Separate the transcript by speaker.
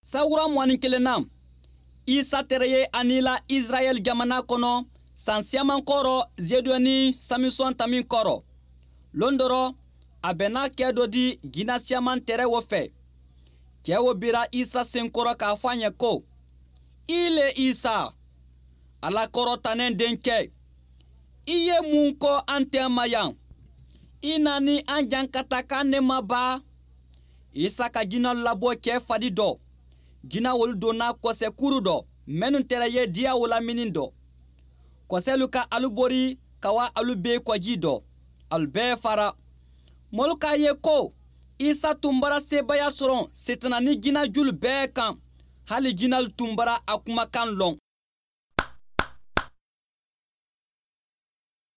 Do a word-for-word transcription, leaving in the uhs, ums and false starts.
Speaker 1: Sawura mwani kelena Isa tereye anila Israel jamana kono sansiaman koro zedoni Samson tamin koro londoro abena kedo di ginasiaman tere wofe kewo bira Isa senkoro ka fanye ko ile Isa ala koro tanen denke iye munko antemayan inani anjankata kanema ba Isa ka gina labo ke fadido gina wol dona kose kurudo menun tereye dia wala minindo kose luka alubori kawa alube kwa jido albe fara moluka ye ko Isa tumbara sebaya soron setana ni gina jul be kan hali gina tumbara akuma kan long